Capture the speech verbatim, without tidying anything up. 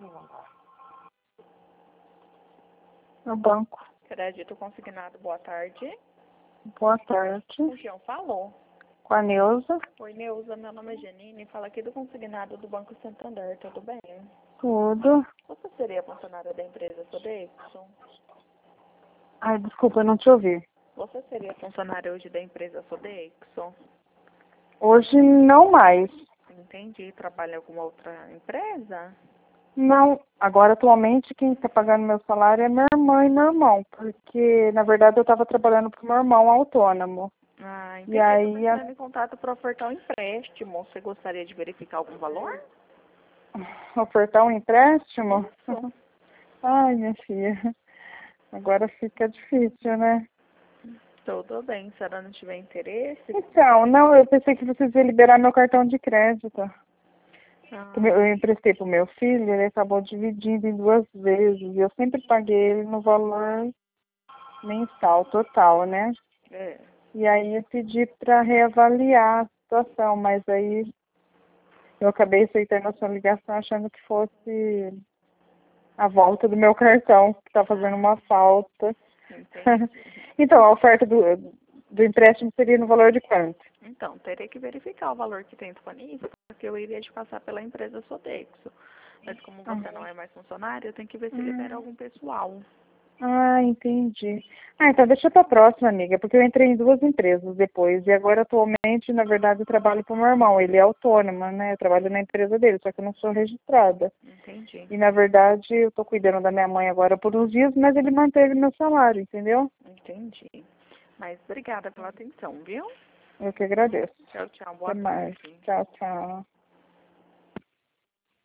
No banco. Crédito consignado, boa tarde. Boa tarde. O João falou. Com a Neuza. Oi, Neuza, meu nome é Janine, fala aqui do consignado do Banco Santander, tudo bem? Tudo. Você seria funcionária da empresa Sodexo? Ai, desculpa, eu não te ouvi. Você seria funcionária hoje da empresa Sodexo? Hoje não mais. Entendi. Trabalha em alguma outra empresa? Não, agora atualmente quem está pagando meu salário é minha irmã e meu irmão, porque na verdade eu estava trabalhando para o meu irmão autônomo. Ah, entendi. E aí Estou a... entrando em contato para ofertar um empréstimo. Você gostaria de verificar algum valor? ofertar um empréstimo? Isso. Ai, minha filha, agora fica difícil, né? Tudo bem, se ela não tiver interesse. Então, não, eu pensei que vocês iam liberar meu cartão de crédito. Ah, Eu emprestei pro meu filho, ele acabou dividindo em duas vezes. E eu sempre paguei ele no valor mensal, total, né? é. E aí eu pedi para reavaliar a situação, mas aí eu acabei aceitando a sua ligação achando que fosse a volta do meu cartão, que está fazendo uma falta. Entendi. Então, a oferta do, do empréstimo seria no valor de quanto? Então, terei que verificar o valor que tem disponível, porque eu iria te passar pela empresa Sodexo. Mas como você não é mais funcionário, eu tenho que ver se libera Hum. algum pessoal. Ah, entendi. Ah, então deixa para a próxima, amiga, porque eu entrei em duas empresas depois. E agora, atualmente, na verdade, eu trabalho com o meu irmão. Ele é autônomo, né? Eu trabalho na empresa dele, só que eu não sou registrada. Entendi. E, na verdade, eu estou cuidando da minha mãe agora por uns dias, mas ele manteve meu salário, entendeu? Entendi. Mas obrigada pela atenção, viu? Eu que agradeço. Tchau, tchau. Boa Até mais. tarde. Tchau, tchau.